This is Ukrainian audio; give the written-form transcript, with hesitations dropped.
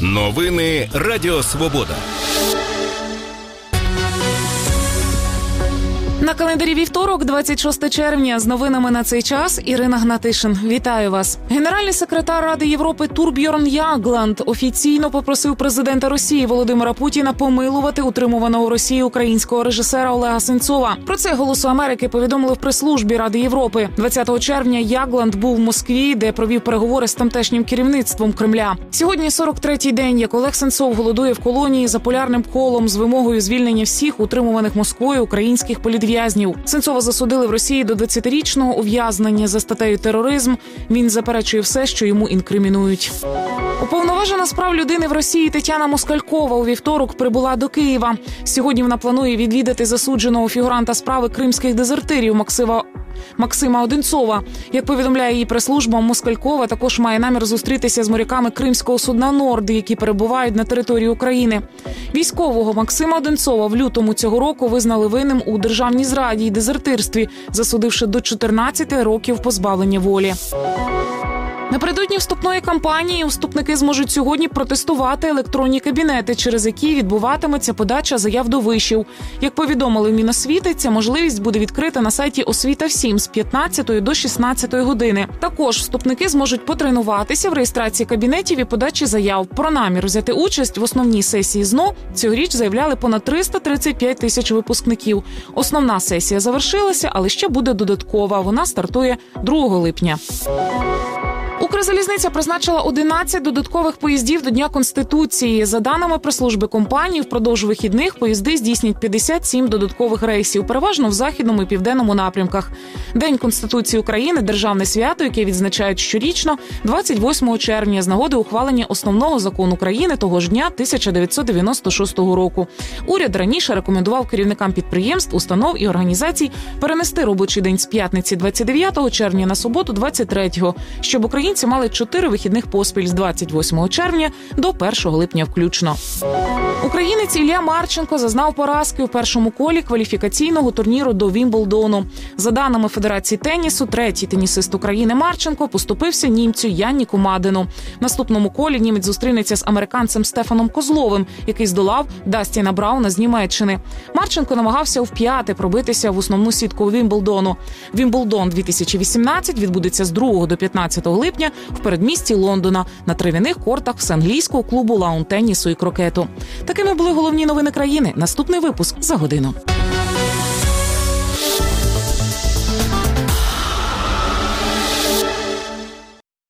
Новини Радіо Свобода. На календарі вівторок, 26 червня. З новинами на цей час Ірина Гнатишин. Вітаю вас. Генеральний секретар Ради Європи Торбьорн Ягланд офіційно попросив президента Росії Володимира Путіна помилувати утримуваного у Росії українського режисера Олега Сенцова. Про це «Голосу Америки» повідомили в прес-службі Ради Європи. 20 червня Ягланд був в Москві, де провів переговори з тамтешнім керівництвом Кремля. Сьогодні 43-й день, як Олег Сенцов голодує в колонії за полярним колом з вимогою звільнення всіх утримуваних Москвою українських політв'язнів. Сенцова засудили в Росії до 20-річного ув'язнення за статтею тероризм. Він заперечує все, що йому інкримінують. Уповноважена з прав людини в Росії Тетяна Москалькова у вівторок прибула до Києва. Сьогодні вона планує відвідати засудженого фігуранта справи кримських дезертирів Максима Одинцова. Як повідомляє її прес-служба, Москалькова також має намір зустрітися з моряками кримського судна «Норд», які перебувають на території України. Військового Максима Одинцова в лютому цього року визнали винним у державній зраді й дезертирстві, засудивши до 14 років позбавлення волі. Напередодні вступної кампанії вступники зможуть сьогодні протестувати електронні кабінети, через які відбуватиметься подача заяв до вишів. Як повідомили в Міносвіти, ця можливість буде відкрита на сайті «Освіта всім» з 15 до 16 години. Також вступники зможуть потренуватися в реєстрації кабінетів і подачі заяв. Про намір взяти участь в основній сесії ЗНО цьогоріч заявляли понад 335 тисяч випускників. Основна сесія завершилася, але ще буде додаткова. Вона стартує 2 липня. Укрзалізниця призначила 11 додаткових поїздів до Дня Конституції. За даними прес-служби компанії, впродовж вихідних поїзди здійснять 57 додаткових рейсів, переважно в західному і південному напрямках. День Конституції України – державне свято, яке відзначають щорічно 28 червня з нагоди ухвалення основного закону країни того ж дня 1996 року. Уряд раніше рекомендував керівникам підприємств, установ і організацій перенести робочий день з п'ятниці 29 червня на суботу 23-го, щоб українці мали 4 вихідних поспіль з 28 червня до 1 липня включно. Українець Ілля Марченко зазнав поразки у першому колі кваліфікаційного турніру до Вімблдону. За даними Федерації тенісу, третій тенісист України Марченко поступився німцю Янніку Мадену. В наступному колі німець зустрінеться з американцем Стефаном Козловим, який здолав Дастіна Брауна з Німеччини. Марченко намагався вп'яте пробитися в основну сітку Вімблдону. Вімблдон 2018 відбудеться з 2 до 15 липня в передмісті Лондона на трав'яних кортах всеанглійського клубу лаун-тенісу і крокету. Такими були головні новини країни. Наступний випуск за годину.